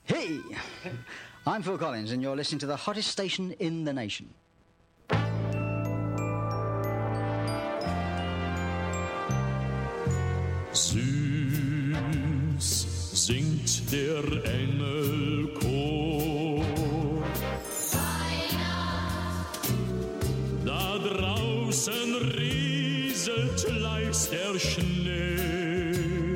Hey, I'm Phil Collins, and you're listening to the hottest station in the nation. Süß singt der Engelchor. Weihnacht. Da draußen rieselt leis der Schnee.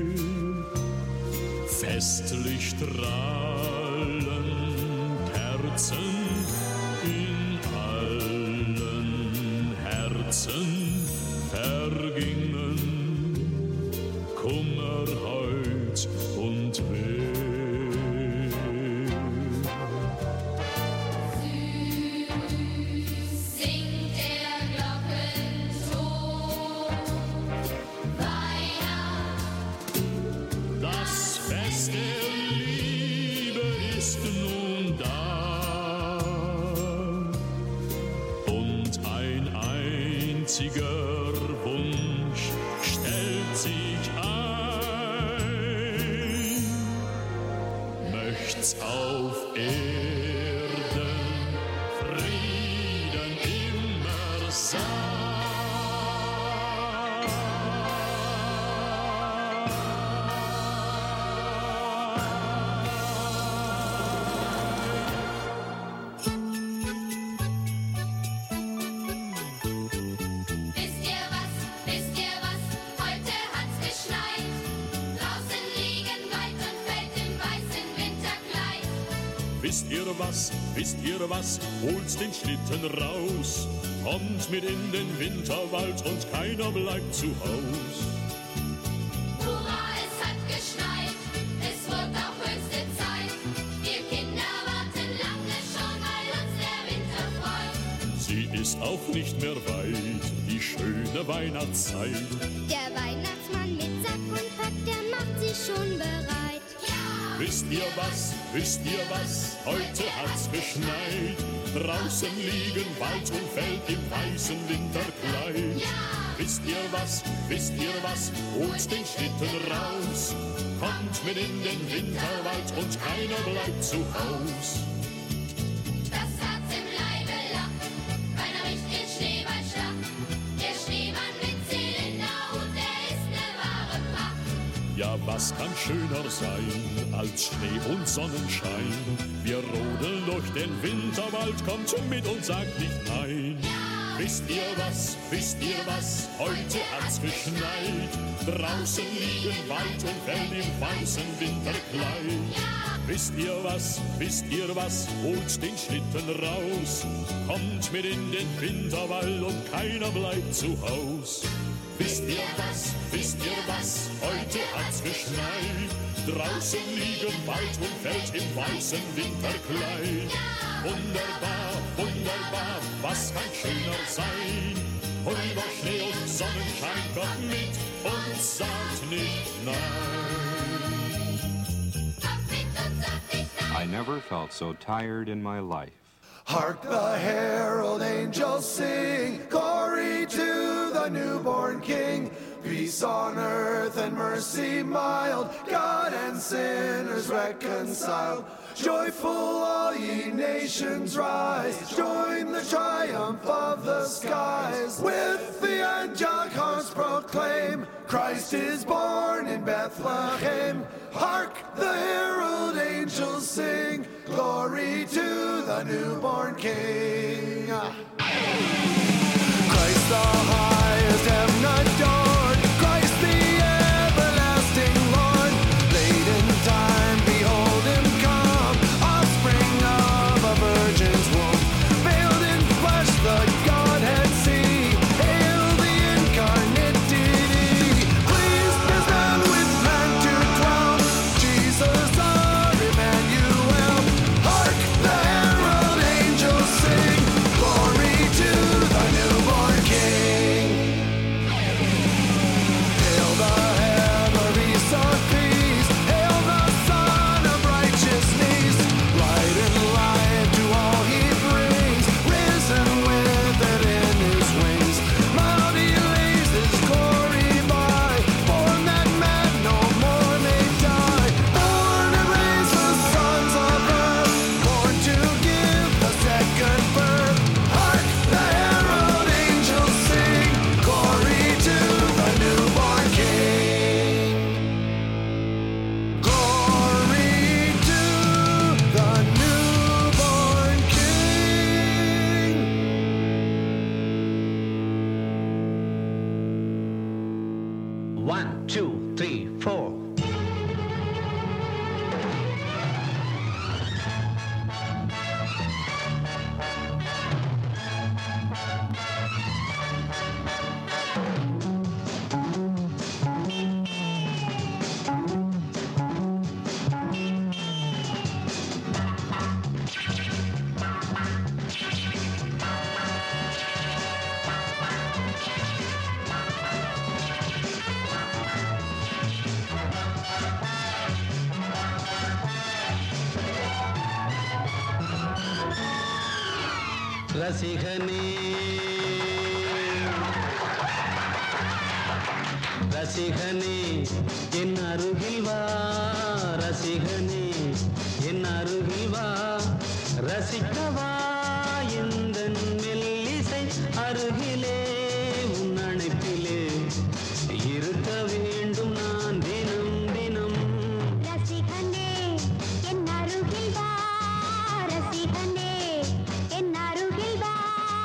Festlich strahlen Kerzen in allen Herzen vergingen Kummer, Heut und Weh. Süß singt der Glockenton, Weihnacht. Das Fest der Liebe ist nun da und ein einziger Wunsch stellt sich ein. Möcht's auf Erden Frieden immer sein. Wisst ihr was, heute hat's geschneit. Draußen liegen Wald und Feld im weißen Winterkleid. Wisst ihr was, holt's den Schlitten raus, kommt mit in den Winterwald und keiner bleibt zu Haus. Hurra, es hat geschneit, es wird auch höchste Zeit. Wir Kinder warten lange schon, weil uns der Winter freut. Sie ist auch nicht mehr weit, die schöne Weihnachtszeit. Der Weihnachtsmann mit Sack und Pack, der macht sich schon bereit. Wisst ihr was, heute hat's geschneit. Draußen liegen Wald und Feld im weißen Winterkleid. Wisst ihr was, holt den Schlitten raus. Kommt mit in den Winterwald und keiner bleibt zu Haus. Das Herz im Leibe lacht, keiner riecht den Schneeball schlacht. Der Schneemann mit Zylinderhut, der ist ne wahre Pracht. Ja, was kann schöner sein als Schnee und Sonnenschein? Wir rodeln durch den Winterwald, kommt mit und sagt nicht nein. Wisst ihr was, heute hat's geschneit. Draußen liegen Wald und Feld im weißen Winterkleid. Wisst ihr was, holt den Schlitten raus. Kommt mit in den Winterwald und keiner bleibt zu Haus. Wisst ihr was, heute hat's geschneit. Draußen liegen Wald und Feld im weißen Winterkleid. Wunderbar, was kann schöner sein? Über Schnee und Sonnenschein, kommt mit und sagt nicht nein. Kommt mit und sagt nicht nein. I never felt so tired in my life. Hark the herald angels sing, glory to the newborn King. Peace on earth and mercy mild, God and sinners reconciled. Joyful all ye nations rise, join the triumph of the skies. With the angelic horns proclaim, Christ is born in Bethlehem. Hark the herald angels sing, glory to the newborn King. Christ the highest heaven adored, Christ the everlasting Lord. Late in time, behold him come, offspring of a virgin's womb. Veiled in flesh, the Godhead see, hail the incarnate deity. Pleased is man with man to dwell, Jesus our Emmanuel. Hark the herald angels sing, glory to the newborn King. ரசிகனே ரசிகனே என் அருகில் வா ரசிகனே என் அருகில் வா ரசிக்கவா எந்தன் மெல்லிசை அருகிலே உன் அணைப்பிலே இருக்க வேண்டும் நான் தினம் தினம் ரசிகனே என் அருகில் வா ரசிகனே என் அருகில் வா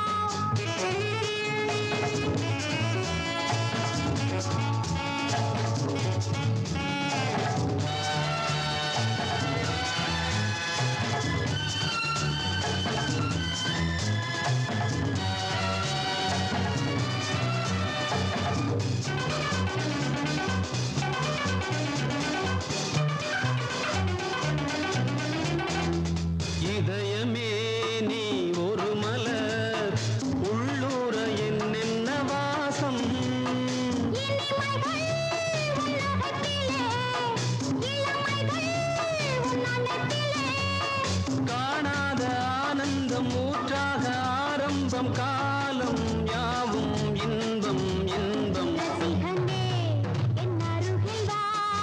இதயமே நீ ஒரு மலர் உள்ளூர என்னென்ன வாசம் இனிமைகள் உலகத்திலே இளமைகள் உன்னதத்திலே காணாத ஆனந்தம் ஊற்றாக ஆரம்பம் காலம் யாவும் இன்பம் இன்பம் ரசிகனே என் அருகில் வா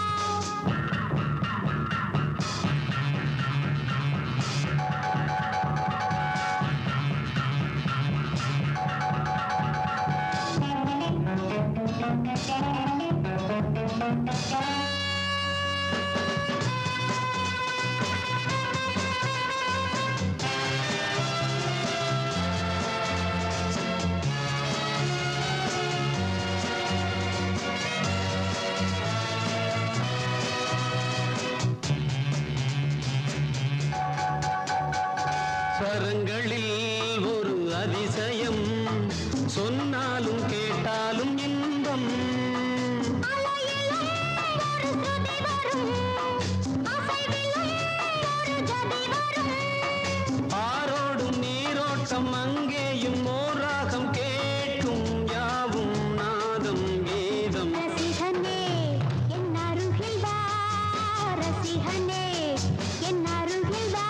ஸ்வரங்களில் ஒரு அதிசயம் சொன்னாலும் கேட்டாலும் இன்பம் அலையிலும் ஒரு சுதி வரும் அசைவிலும் ஒரு ஜதி வரும் ஆரோடும் நீரோட்டம் அங்கேயும் ஓராகம் கேட்கும் யாவும் நாதம் கீதம் ரசிகனே என் அருகில் வா ரசிகனே என் அருகில் வா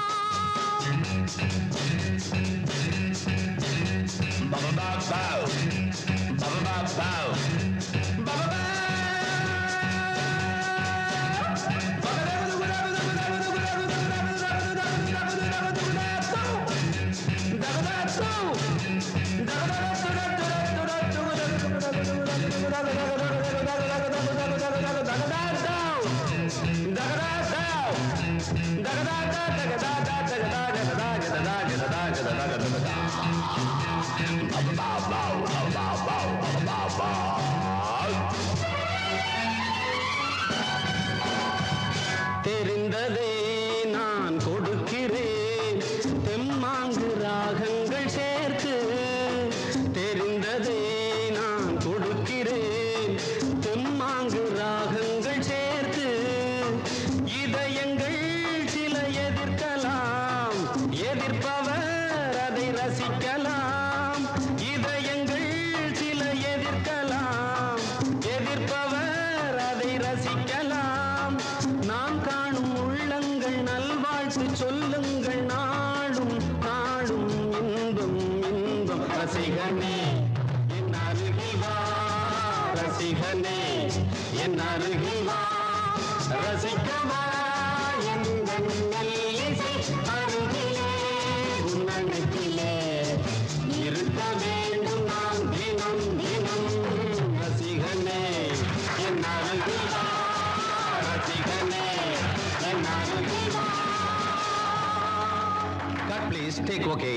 தெரிந்ததே நான் கொடுக்கிறேன் தெம்மாங்கு ராகங்கள் சேர்த்து தெரிந்ததே நான் கொடுக்கிறேன் தெம்மாங்கு ராகங்கள் சேர்த்து இதயங்கள் சில எதிர்க்கலாம் எதிர்ப்பவர் அதை ரசிக்கலாம் இதயங்கள் சில எதிர்க்கலாம் எதிர்ப்பவர் அதை ரசிக்கலாம் நாம் காணும் உள்ளங்கள் நல்வாழ்த்து சொல்லுங்கள் நாடும் நாடும் இன்பம் இன்பம் ரசிகனே என் அருகில் வா ரசிகனே என் அருகில் வா ரசிக்கவா எந்தன் மெல்லிசை அருகிலே உன் அணைப்பிலே இருக்க வேண்டும் நான் தினம் தினம் ரசிகனே என் அருகில் வா ரசிகனே என் அருகில் வா Cut please, take okay.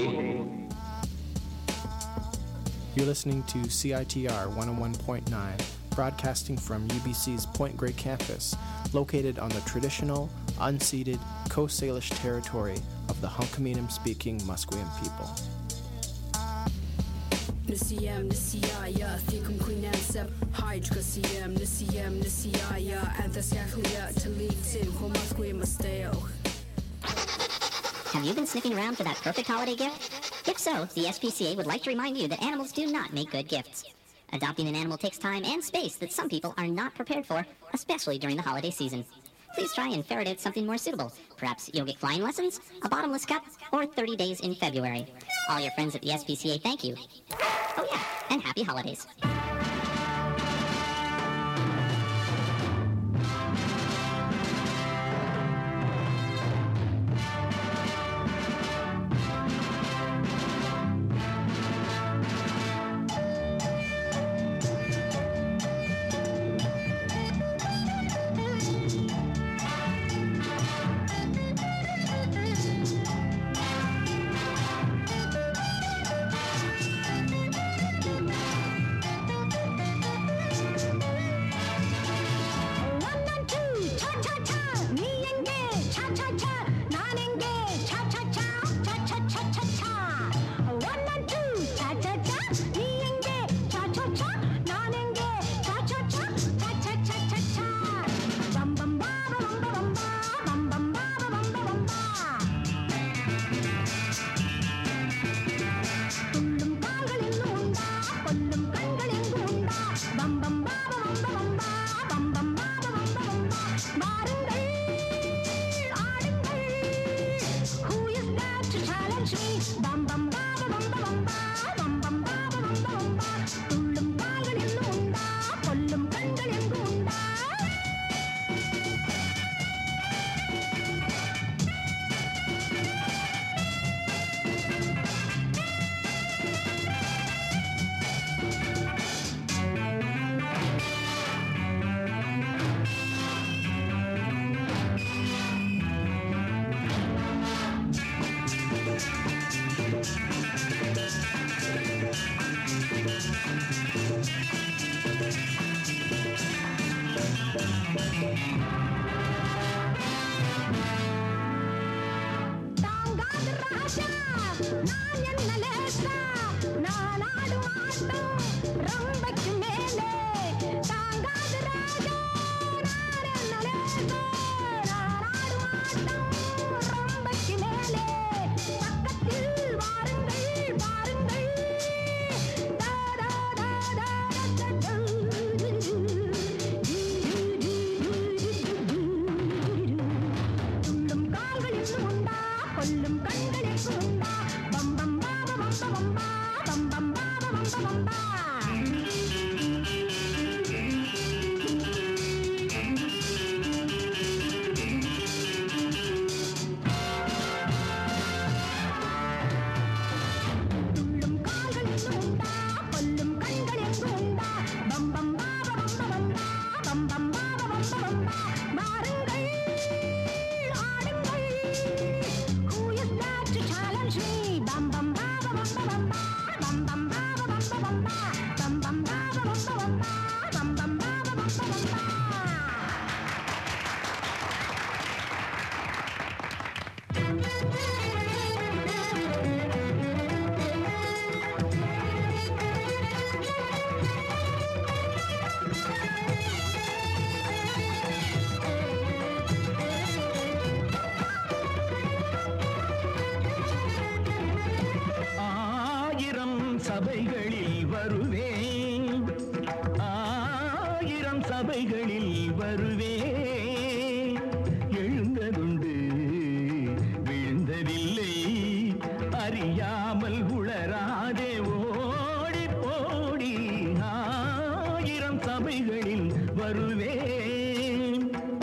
You're listening to CITR 101.9, broadcasting from UBC's Point Grey campus, located on the traditional, unceded Coast Salish territory of the Hunkaminam-speaking Musqueam people. Nisiyam nisiyaya thikum kuinansab hydra siyam nisiyam nisiyaya anthasyakhliya talitim homasquim masteo. Have you been sniffing around for that perfect holiday gift? If so, the SPCA would like to remind you that animals do not make good gifts. Adopting an animal takes time and space that some people are not prepared for, especially during the holiday season. please try and ferret out something more suitable. Perhaps yogic flying lessons, a bottomless cup, or 30 days in February. All your friends at the SPCA thank you. Oh yeah, and happy holidays. சபைகளில் வருவேன், ஆயிரம் சபைகளில் வருவேன். எழுந்ததுண்டு விழுந்ததில்லை, அறியாமல் உளராதே ஓடி போடி. ஆயிரம் சபைகளில் வருவேன்.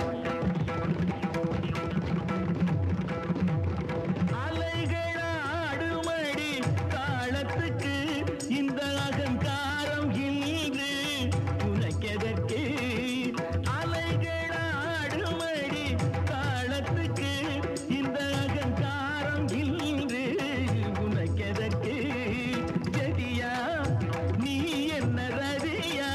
அலைகளாடுமடி தாளத்துக்கு இந்த அகங்காரம் இன்று உனக்கெதற்கு? அலைகளாடுமடி தாளத்துக்கு இந்த அகங்காரம் இன்று உனக்கெதற்கு? ஜதியா நீ என்ன ரதியா?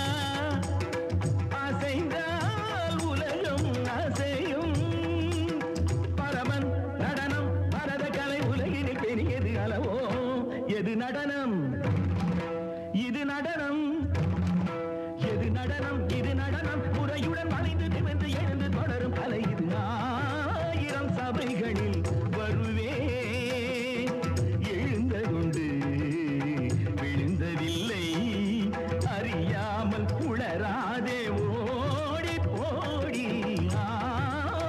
அசைந்தால் உலகம் அசையும். பரமன் நடனம் பரத கலை உலகினில் பெரியது அளவோ. எது நடனம்? இது நடனம். எது நடனம்? இது நடனம். முறையுடன் வளைந்து நிமிர்ந்து எழுந்து தொடரும் கலை இது. ஆயிரம் சபைகளில் வருவேன். எழுந்ததுண்டு விழுந்ததில்லை, அறியாமல் உளராதே ஓடி போடி.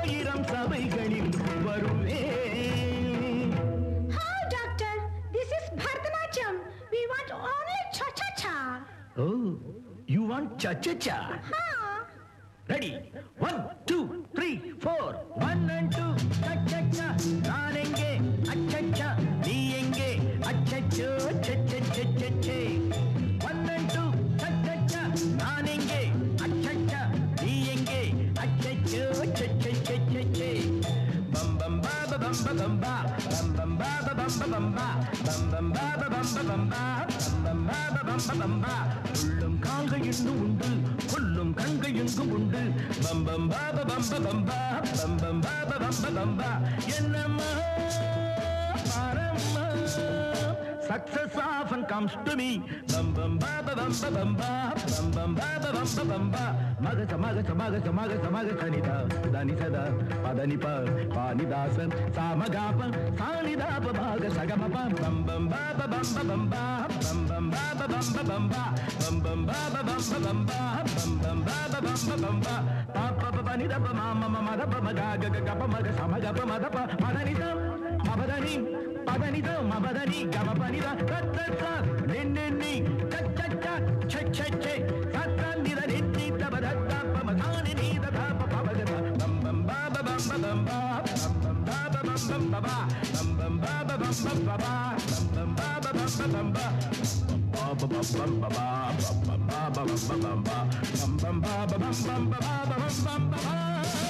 you want cha-cha-cha? Ready? 1, 2, 3, 4. 1 and 2, cha-cha-cha. நான் எங்கே அச்சச்சா நீ எங்கே அச்சச்சோ cha-cha-cha-cha-cha. 1 and 2, cha-cha-cha. நான் எங்கே அச்சச்சா நீ எங்கே அச்சச்சோ cha-cha-cha-cha-cha. Bum bum ba ba bum ba bum ba bum bum ba ba bum ba bum ba bum bum ba ba bum ba bum ba bum bum ba ba bum ba bum ba. உள்ளும் கால்கள் இன்னும் உண்டு கொல்லும் கண்கள் எங்கும் உண்டு பம் பம் பா பா பம் பா பம் பா பம் பம் பா பா பம் பா பம் பா. என்னம்மா பாரம்மா success often comes to me bum bum ba ba bum ba bum ba bum bum ba ba bum ba bum ba. magasa magasa magasa magasa magasa nida dani sada padani pa pani dasan samagapa sanida pa magasa gama pa bum bum ba ba bum ba bum ba bum bum ba ba bum ba bum ba bum bum ba ba bum ba bum ba bum bum ba ba bum ba bum ba pa pa pa pani da pa ma ma ma da pa ma ga ga ga pa ma ga sama ga pa ma da pa madani da mabadani padani da mabadani ga ma pani da ta ta ta ni ni ni cha cha cha che che che ta ta ni da ni ni da ba da da pa ma ga ni ni da da pa pa ba ga bum bum ba ba bum ba bum ba bum bum ba ba bum bum ba ba bum bum ba ba bum bum ba ba bum bum ba ba bum ba bum ba ba ba bum bum ba ba bum ba ba bum ba bum ba bum bum ba ba bum bum ba ba bum bum ba ba.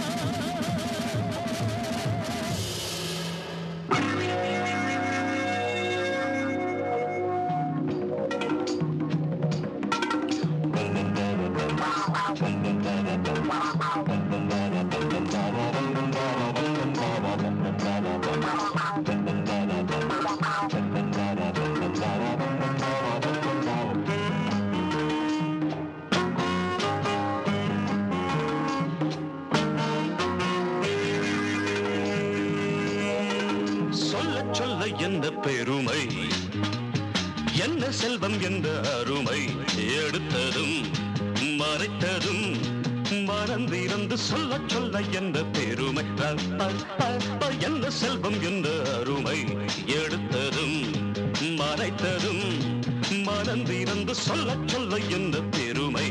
என்ன பெருமை என்ன செல்வம் என்ற அருமை எடுத்ததும் மறைத்ததும் மறந்திருந்து சொல்ல சொல்ல என்ற பெருமை என்ன செல்வம் என்ற அருமை எடுத்ததும் மறைத்ததும் மறந்திருந்து சொல்ல சொல்ல என்ற பெருமை.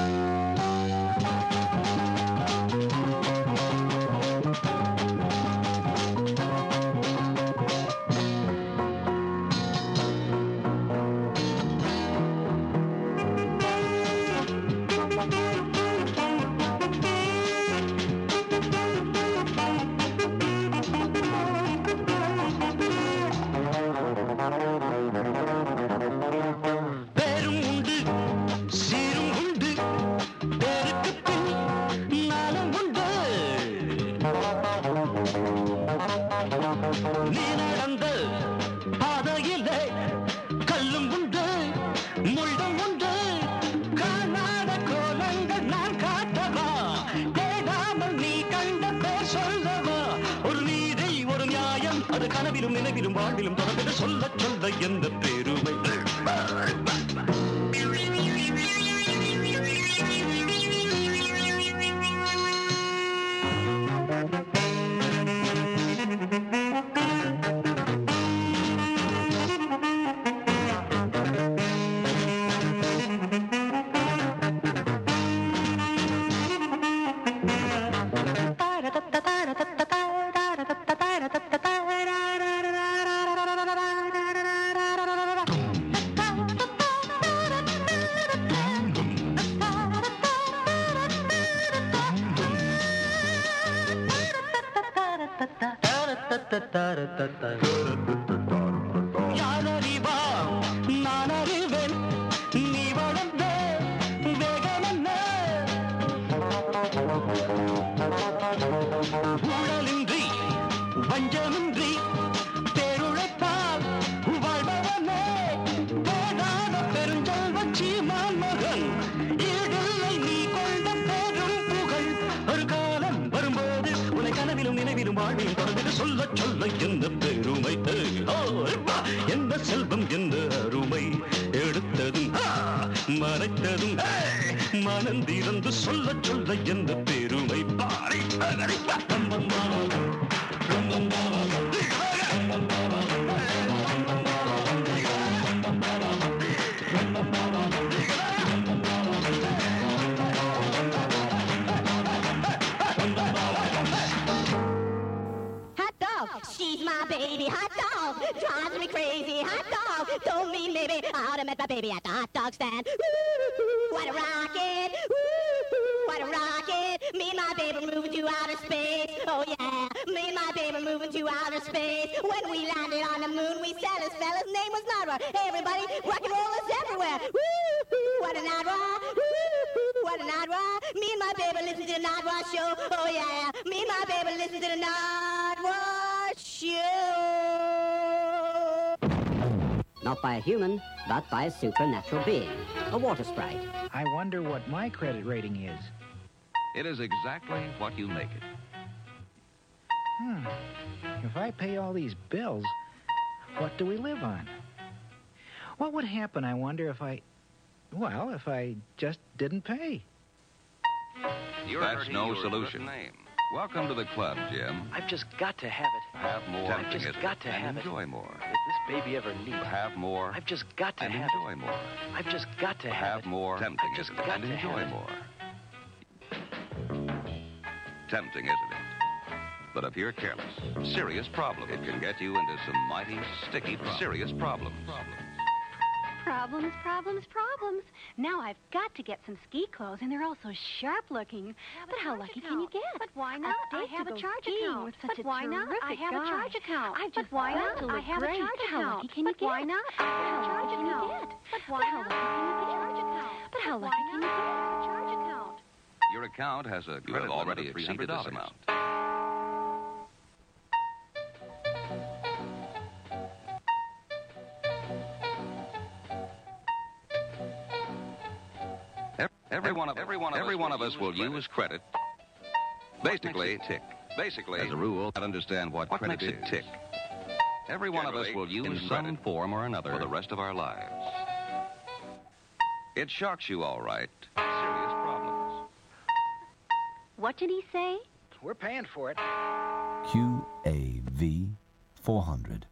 கனவிலும் நினைவிலும் வாழ்விலும் தொடர்ந்து சொல்ல சொல்ல எந்த பெருமை. யாரறிவா நான் அறிவேன் நீ வளர்ந்த வேகம் என்ன ஊழலின்றி வஞ்சமின்றி பேருழைத்தால் வாழ்பவனே போடாத பெருஞ்செல்வன் சீமான் மகன் ஈடில்லை நீ கொண்ட பெரும் புகழ் ஒரு காலம் வரும்போது உன்னை கனவிலும் நினைவிலும் வாழ்விலும் தொடர்ந்து சொல்ல சொல்ல எந்த பெருமை எந்த செல்வம் எந்த அருமை எடுத்ததும் மறைத்ததும் மனந்திறந்து சொல்ல சொல்ல எந்த பெருமை Pari She's my baby hot dog. Drives me crazy hot dog. Told me maybe I ought to met my baby at the hot dog stand. Woo, what a rocket. Woo, what a rocket. Me and my baby moving to outer space. Oh yeah, me and my baby moving to outer space. When we landed on the moon, we said his fella's name was Nodra. Hey everybody, rock and roll is everywhere. Woo, what a Nodra. Woo, what a Nodra. Me and my baby listen to the Nodra show. Oh yeah, me and my baby listen to the Nodra show. Not by a human, but by a supernatural being, a water sprite. I wonder what my credit rating is. It is exactly what you make it. If I pay all these bills, what do we live on? What would happen, I wonder, if I just didn't pay? That's no solution. Welcome to the club, Jim. I've just got to have it. Have more. I've just got to have it. Enjoy more. If this baby ever needs it. Have more. I've just got to have it. Enjoy more. I've just got to have it. Have more. Tempting, I've just isn't it? got And to enjoy have it. more. Tempting, isn't it? But if you're careless, serious problem. It can get you into some mighty sticky, serious problems. Problems, problems, problems. Now I've got to get some ski clothes, and they're all so sharp looking. But how lucky can you get? But why not? I have a charge account. With such But why not? I have a charge account. I've just But why got not? to look I have a great. charge How account. lucky can you But why get? not? I have a charge account. But why not? But how lucky can you get? Charge account. Your account has a credit already exceeded this amount. Every one of us will use credit. Basically, tick. Basically, as a rule, I understand what credit is. Tick. Every one of us will use some form or another for the rest of our lives. It shocks you, all right. Serious problems. What did he say? We're paying for it. QAV 400.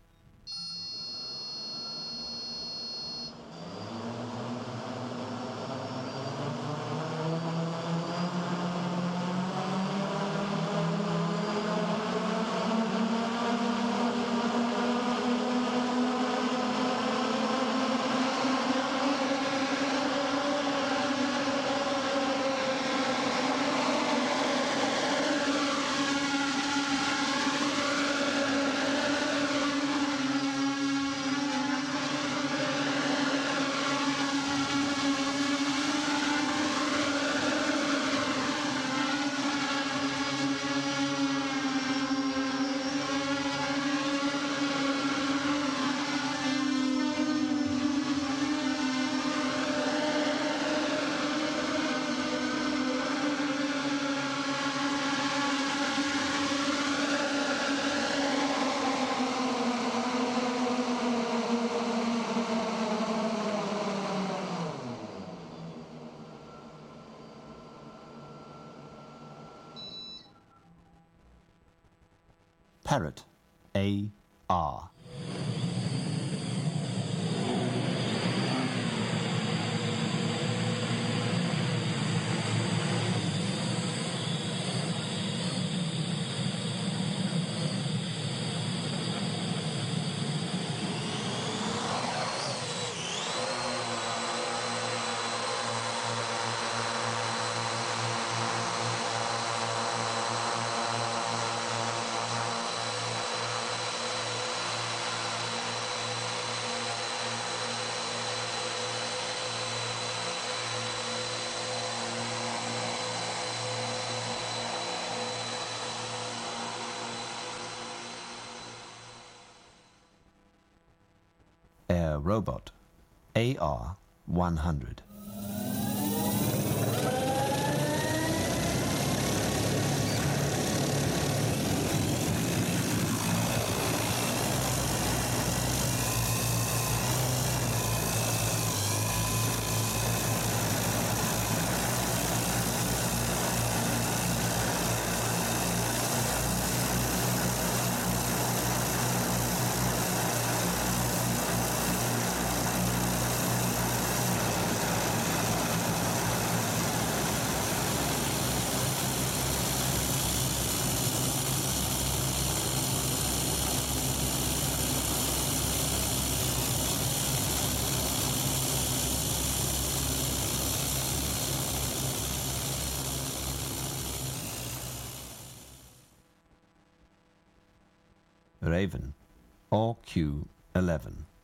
Parrot, A.R. Air Robot, AR-100. Raven, RQ11.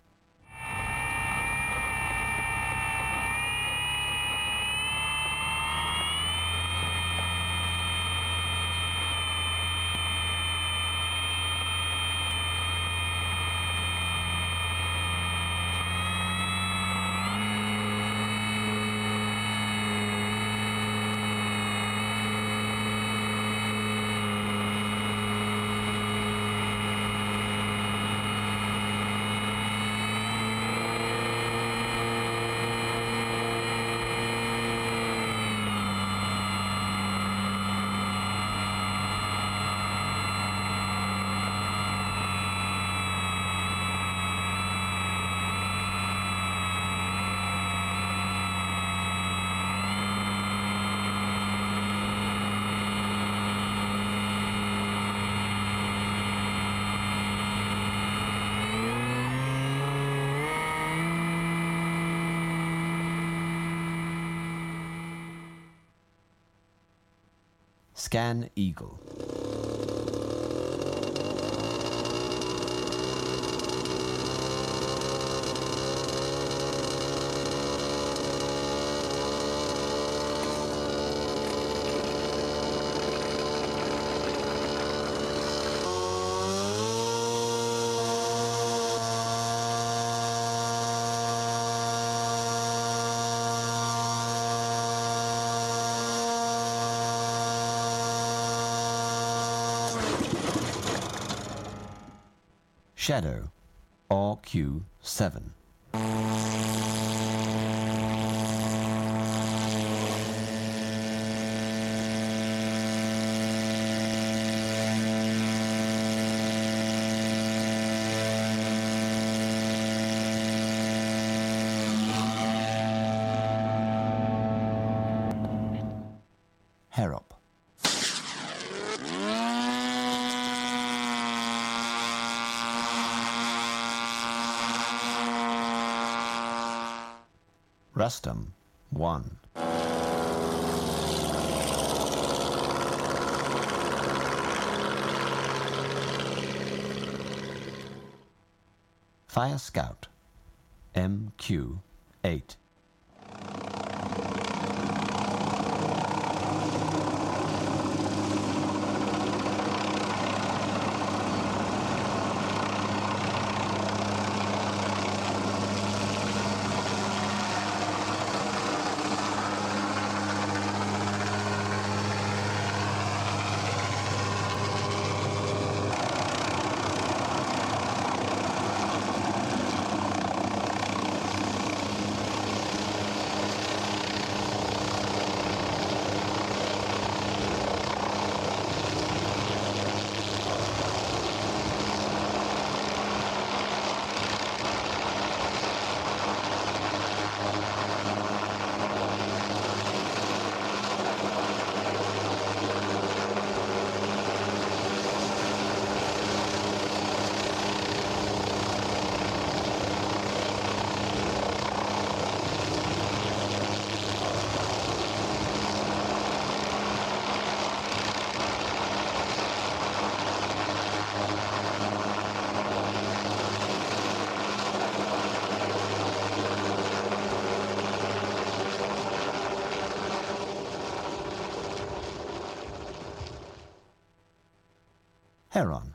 Scan Eagle. Shadow, RQ7. Harrop. Rustum, 1. Fire Scout, MQ8. Heron.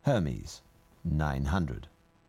Hermes, 900.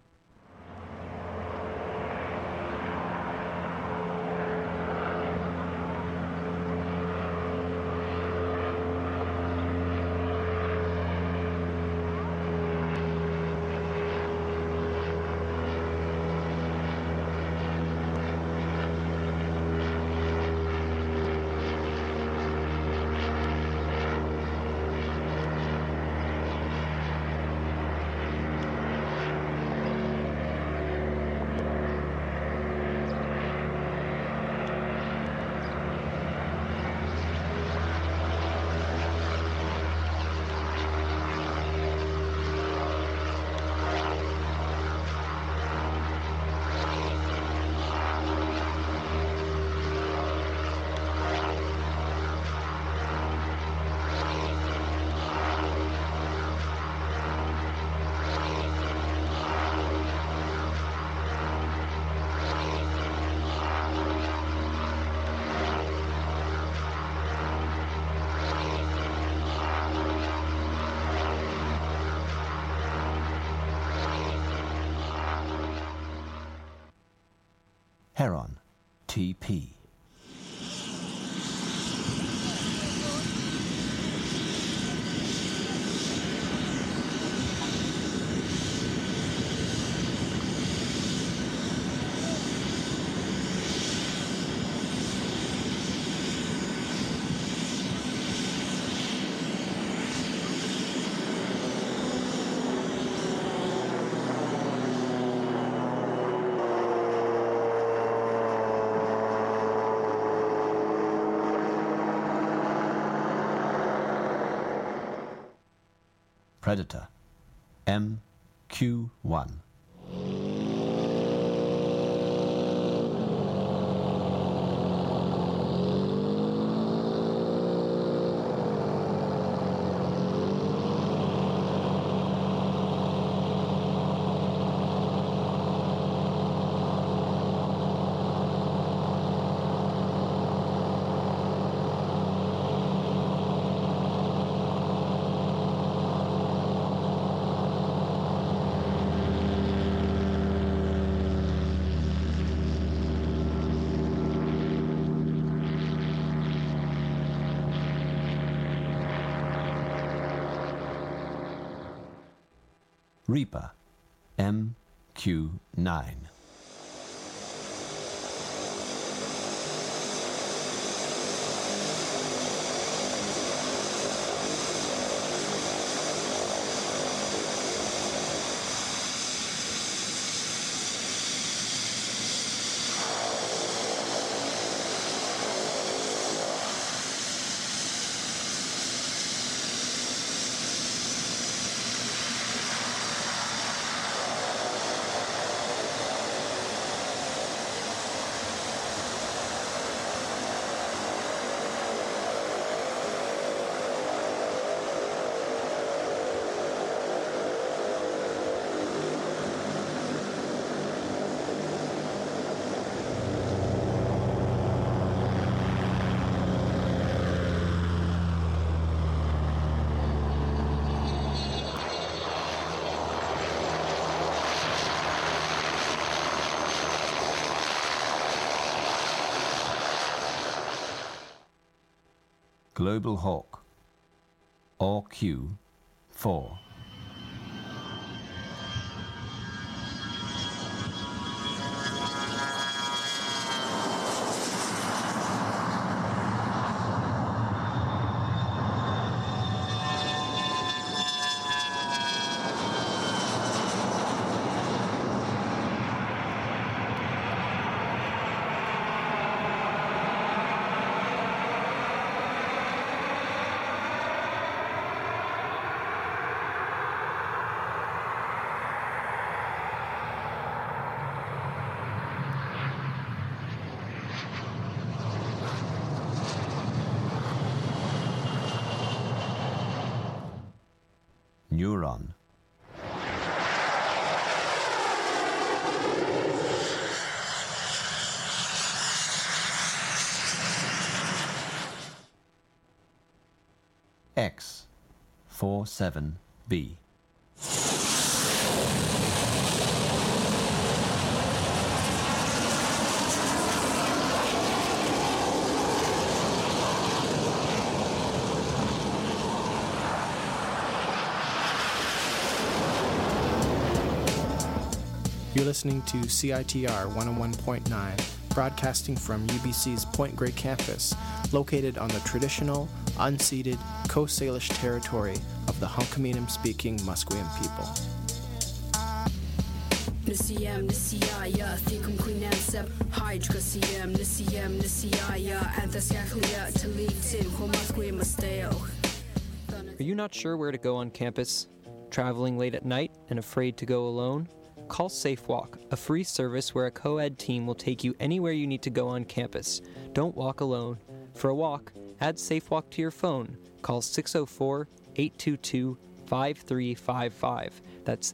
Heron, TP. Predator, MQ1. Reaper, MQ9. Global Hawk, RQ4. Neuron. X47B. You're listening to CITR 101.9, broadcasting from UBC's Point Grey campus, located on the traditional, unceded Coast Salish territory of the Hunkaminam-speaking Musqueam people. Nisiyam, Nisiyaya, Thikum Queenansep, Hydrocasiam, Nisiyam, Nisiyaya, Anthascaclia, Talitin, Homasqueam Masteo. Are you not sure where to go on campus? Traveling late at night and afraid to go alone? Call SafeWalk, a free service where a co-ed team will take you anywhere you need to go on campus. Don't walk alone. For a walk, add SafeWalk to your phone. Call 604-822-5355. That's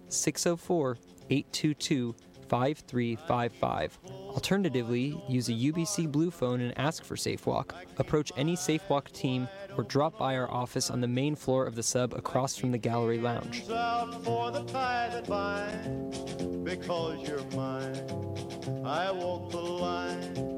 604-822-5355. Alternatively, use a UBC Blue phone and ask for SafeWalk. Approach any SafeWalk team or drop by our office on the main floor of the sub across from the gallery lounge. Out for the tie that binds, because you're mine, I walk the line.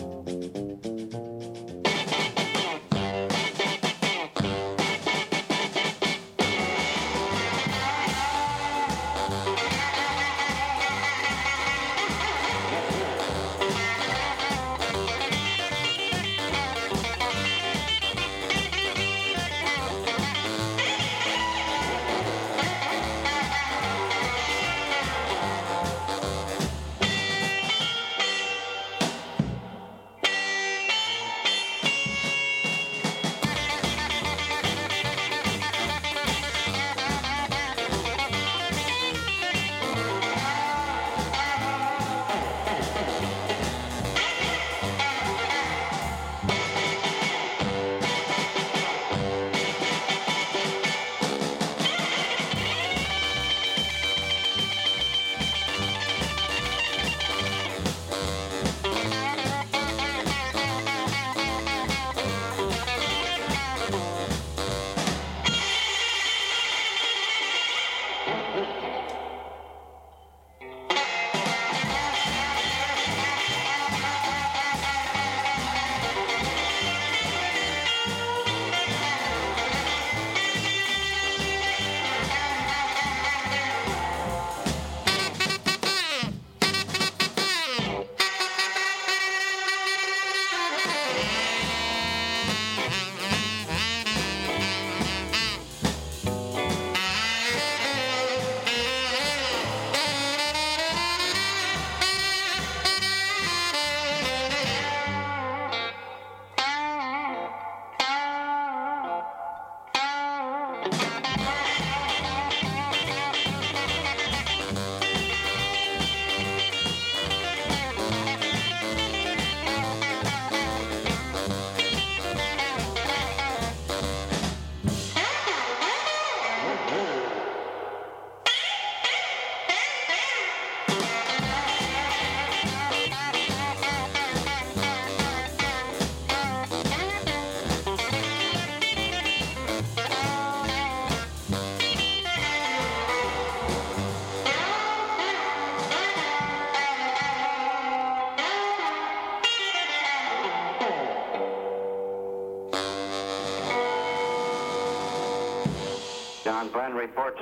John Glenn reports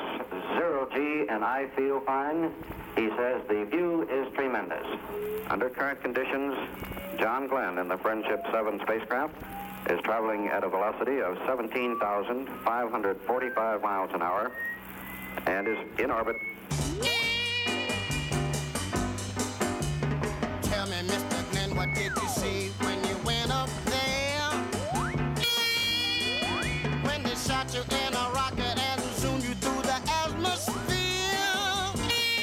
0G and I feel fine. He says the view is tremendous. Under current conditions, John Glenn in the Friendship 7 spacecraft is traveling at a velocity of 17,545 miles an hour and is in orbit. Tell me, Mr. Glenn, what did you see when you went up there? When they shot you in a rocket and zoomed you through the atmosphere?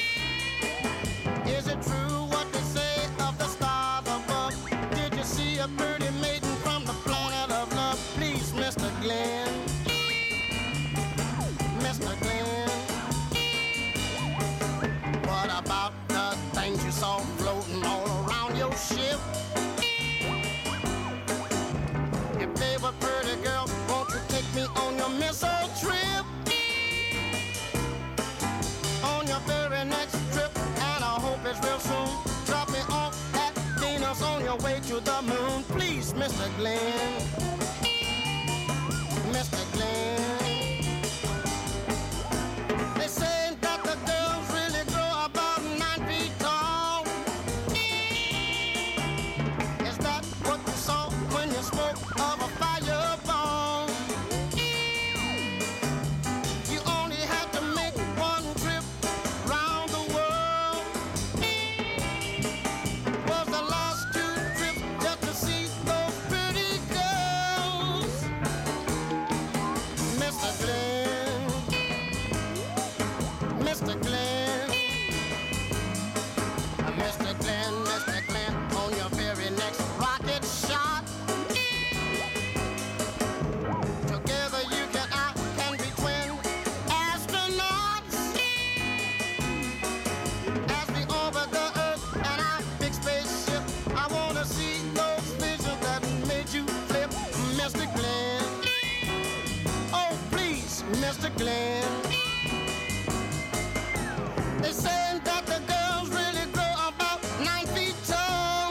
Is it true what they say of the stars above? Did you see a pretty maiden from the planet of love? Please, Mr. Glenn. Mr. Glenn. What about the things you saw floating all around your ship? If they were pretty girls, won't you take me on your missile trip? On your very next trip, and I hope it's real soon. Drop me off at Venus on your way to the moon. Please, Mr. Glenn. Mr. Glenn. They say that the girls really grow about 9 feet Mr. Glenn. They say that the girls really grow about 9 feet tall.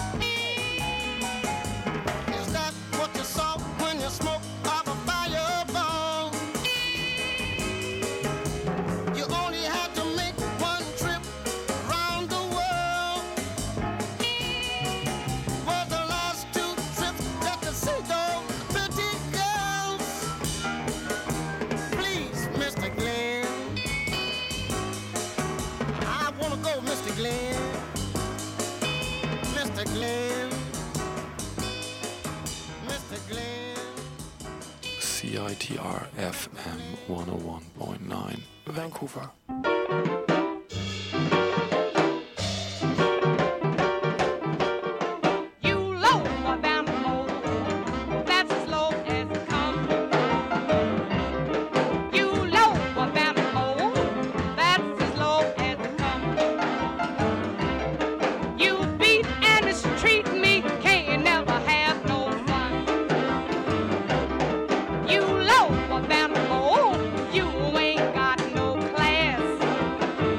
Is that what you saw when you smoked off a fireball? You only had to make one trip around the world. Was the last 2 trips just to see those pretty girls? Please, Mr. Glenn, I wanna go, Mr. Glenn. Mr. Glenn. Mr. Glenn. CITR FM 101.9 Vancouver. You low, Vanderbilt, you ain't got no class.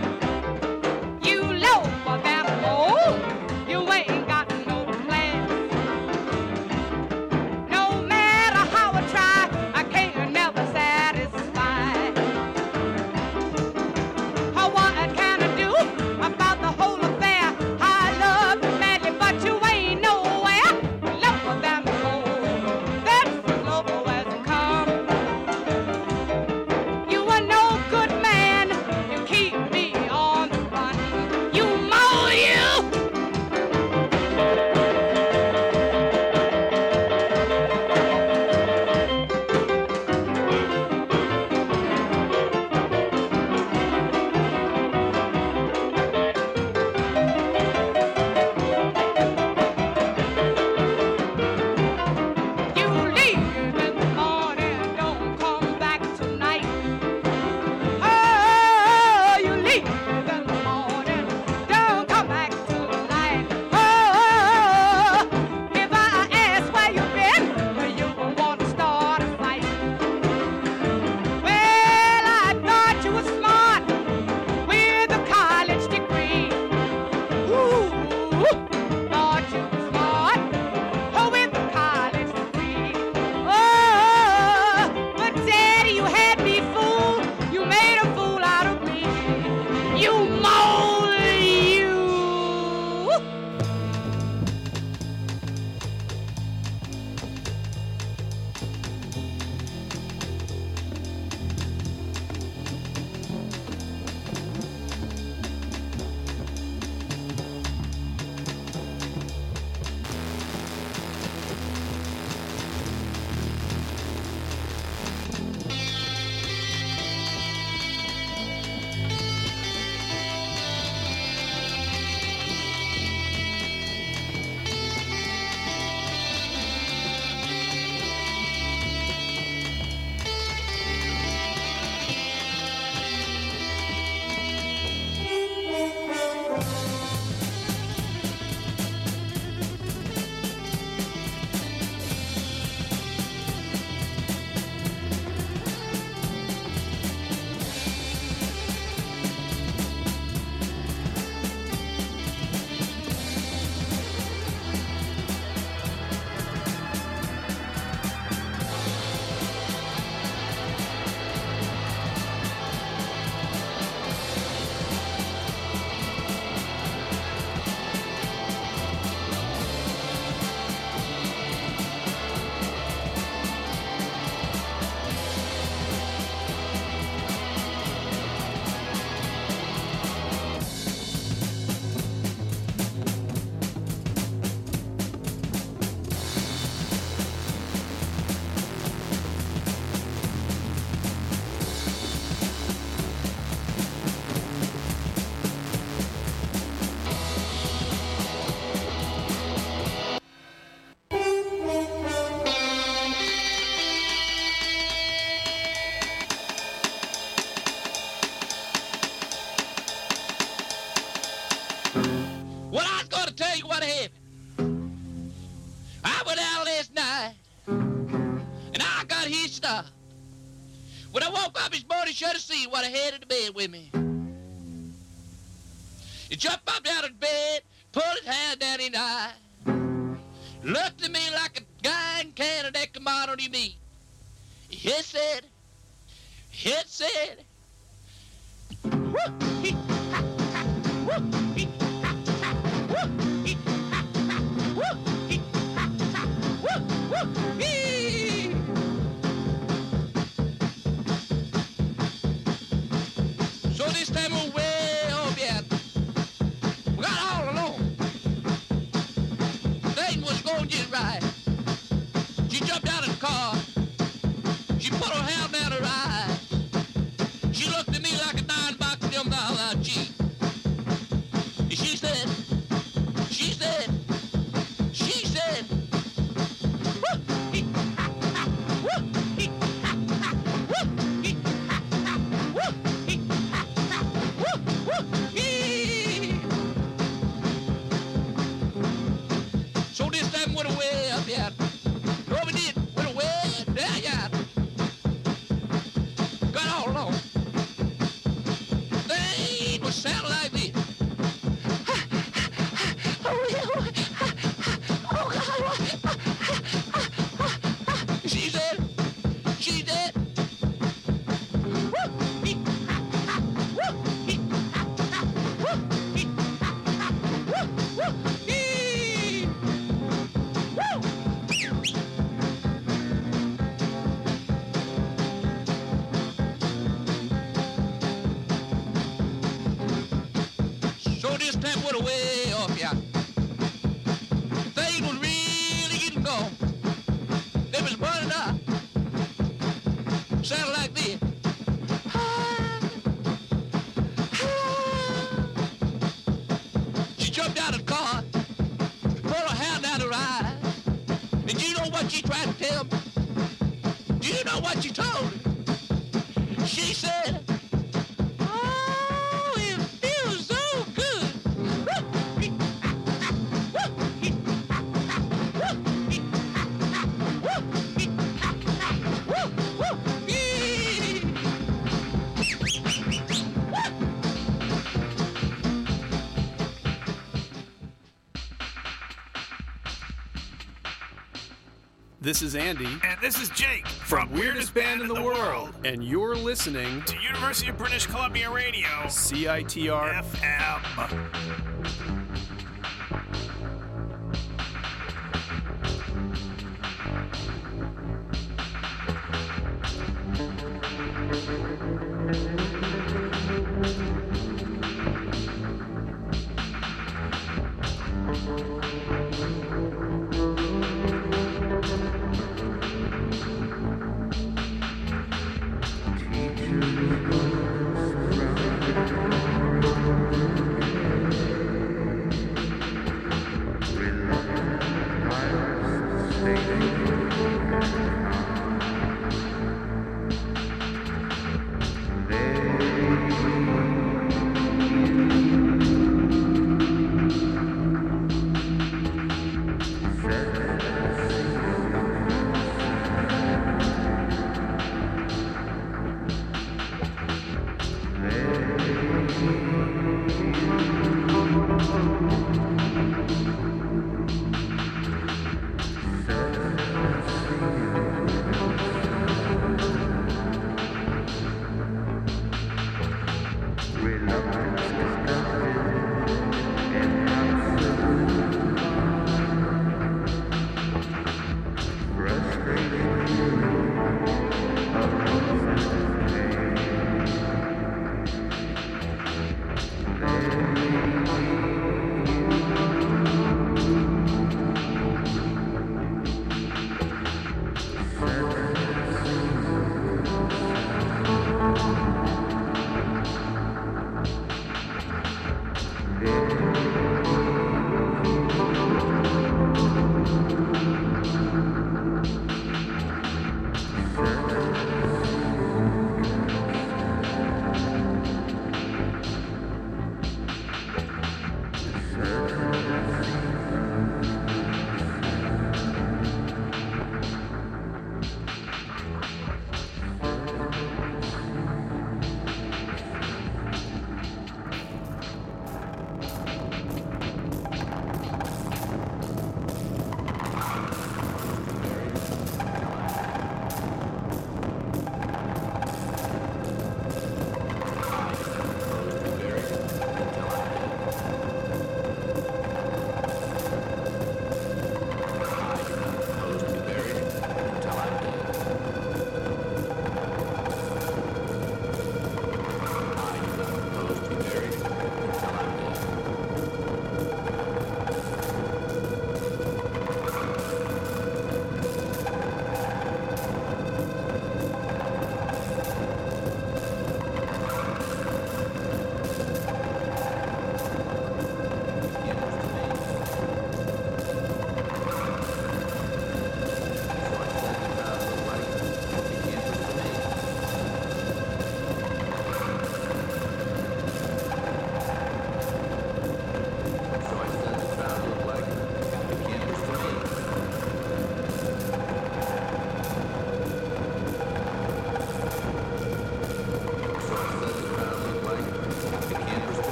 When I woke up this morning, should have seen what I had in the bed with me. He jumped up out of bed, pulled his hand down in the eye, looked at me like a guy in Canada that come out on his knee. He said, so this time we're way off yet. We got all alone. Thing was going just right. She jumped out of the car. She put her hand down her eyes. She looked at me like a dime box of them down our cheek. And she said, so this time went away up yet. No, we did. Went away there yet. Got all alone. They was sounding like this. She said, so this time went away off ya. Things was really getting gone. They was burning up. Sounded like this. She jumped out of the car, pulled her hand down her eyes, and you know what she tried to tell me? Do you know what she told me? She said, "Oh, it feels so good." This is Andy. And this is Jake from Weirdest Band in the World. And you're listening to University of British Columbia Radio. CITR FM.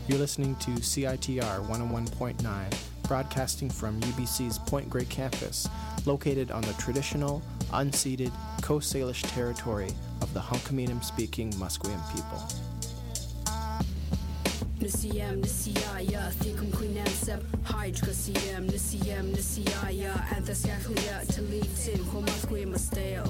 You're listening to CITR 101.9, broadcasting from UBC's Point Grey campus, located on the traditional, unceded Coast Salish territory of the Hunkaminam-speaking Musqueam people. Nisiyam, Nisiyaya, Thikum Queenam Sep, Hydra Siyam, Nisiyam, Nisiyaya, Anthascaclia, Talitin, Homasqueam Masteo.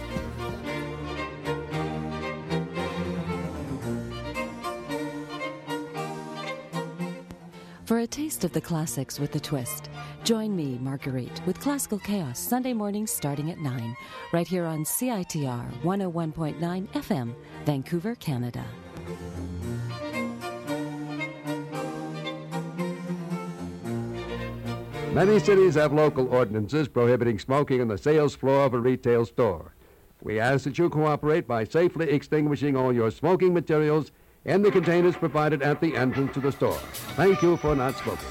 For a taste of the classics with a twist, join me, Marguerite, with Classical Chaos Sunday mornings starting at 9, right here on CITR 101.9 FM, Vancouver, Canada. Many cities have local ordinances prohibiting smoking on the sales floor of a retail store. We ask that you cooperate by safely extinguishing all your smoking materials in the containers provided at the entrance to the store. Thank you for not smoking.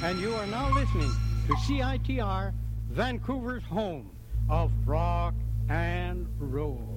and you are now listening to CITR, Vancouver's home of rock and roll.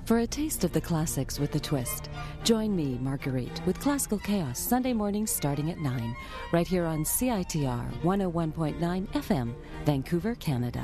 For a taste of the classics with a twist, join me, Marguerite, with Classical Chaos Sunday mornings starting at 9, right here on CITR 101.9 FM, Vancouver, Canada.